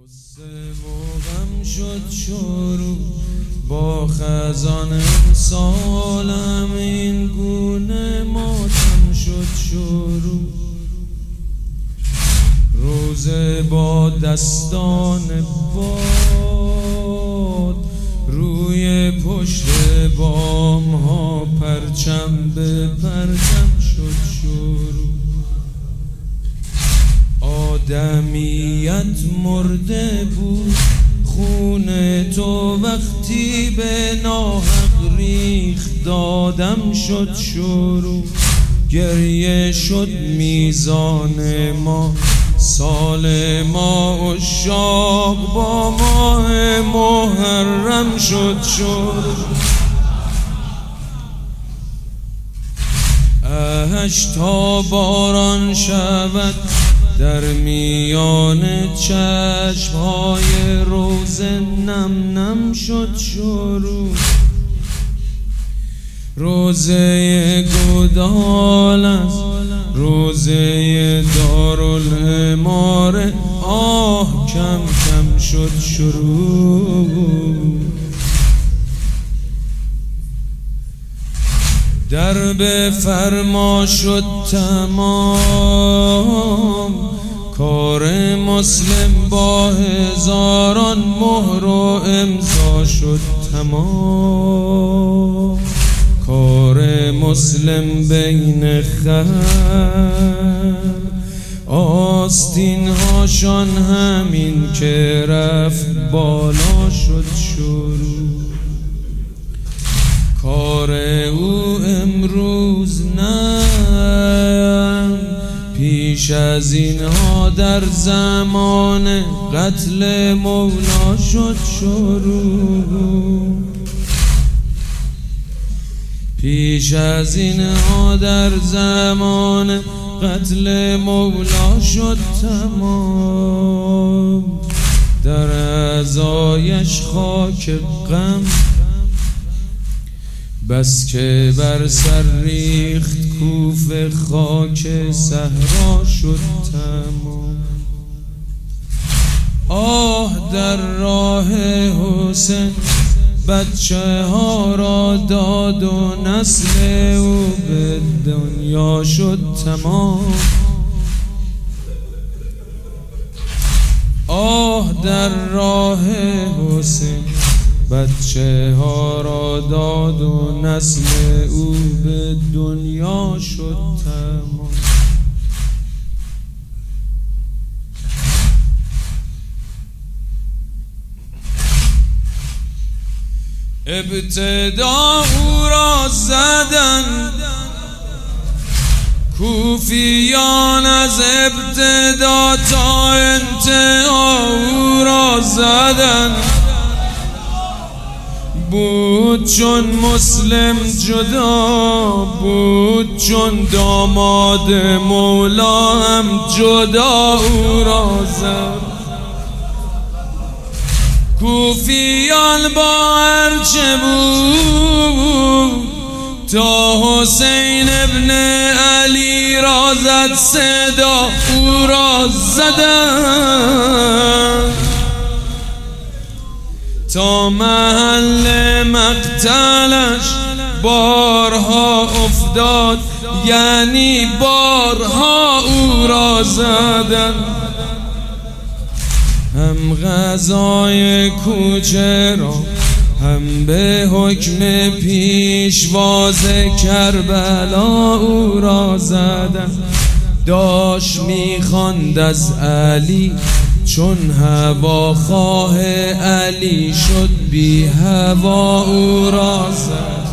غصه و غم شد شروع با خزان امسالم، این گونه ماتم شد شروع. روزه با دستان باد روی پشت بام ها پرچم به پرچم شد شروع. آدمیت مرده بود، خون تو وقتی به ناحق ریخت دادم شد شروع. گریه شد میزان ما، سال ما عشاق با ماه محرم شد شروع. اهش تا باران شود در میان چشمهای روزه نم نم شد شروع. روزه گودال است، روزه دارالعماره، آه کم کم شد شروع. درب فرما شد تمام، کار مسلم با هزاران مهر و امضا شد تمام. کار مسلم بین خلق، آستین هاشان همین که رفت بالا شد شروع. کار او امروز نه، پیش از اینها در زمان قتل مولا شد شروع. پیش از اینها در زمان قتل مولا شد تمام. در اعضایش خاک غم، بس که بر سر ریخت کوفه خاک صحرا شد تمام. آه در راه حسین بچه ها را داد و نسل او به دنیا شد تمام. آه در راه حسین بچه ها را داد و نسل او به دنیا شد تمام. ابتدا او را زدن کوفیان، از ابتدا تا انتها او را زدن. بود چون مسلم جدا، بود چون داماد مولا هم جدا او را زد. کوفیان با هرچه بود تا حسین ابن علی را زد صدا او را زدن. تا محل مقتلش بارها افتاد، یعنی بارها او را زدن. هم غزای کوچه را، هم به حکم پیشواز کربلا او را زدن. داشت میخواند از علی، چون هواخواه علی شد بی هوا او را زد.